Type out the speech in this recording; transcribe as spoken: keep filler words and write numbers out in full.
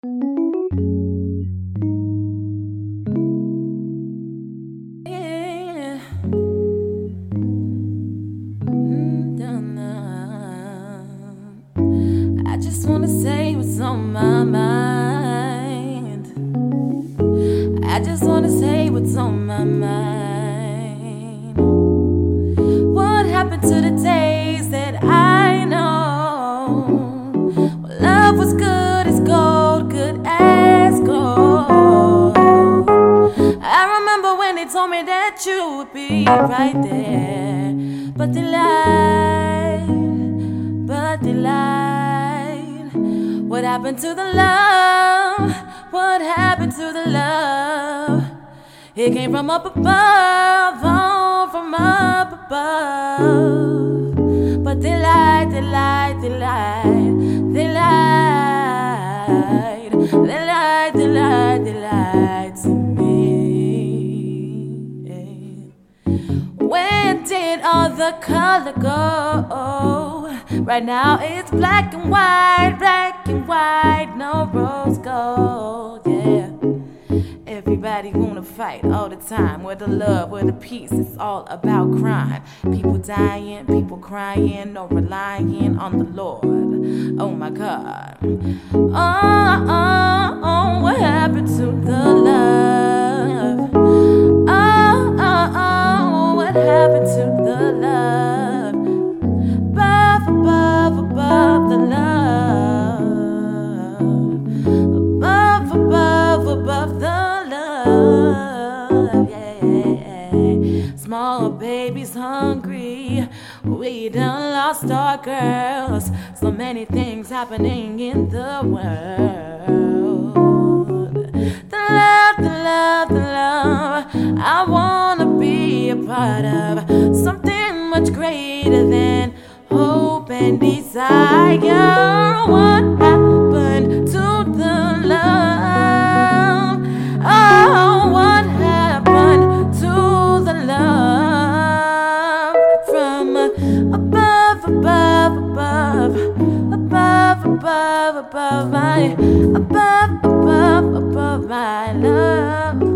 Yeah. Mm, dun, dun. I just wanna say what's on my mind. I just wanna say what's on my mind. What happened to the days that I know? Well, love was good as gold, good as gold. I remember when they told me that you would be right there, but they lied, but they lied. What happened to the love? What happened to the love? It came from up above, oh, from up above. But they lied, they lied, they lied, they lied, they lied, they lied, they lied to me. Where did all the color go? Right now it's black and white, black and white, no rose gold, yeah. Everybody wanna fight all the time. Where the love, where the peace, it's all about crime. People dying, people crying, no relying on the Lord. Oh my God. Oh, oh, oh, what happened to the love? Oh, oh, oh, what happened to the love? Above, above, above the love. Above, above, above the love, yeah. Small babies hungry, we done lost our girls. So many things happening in the world. The love, the love, the love I wanna be a part of. Something much greater than hope and desire. What happened to the love? Oh, what happened to the love? From above, above, above, above, above, above my, above, above, above my love.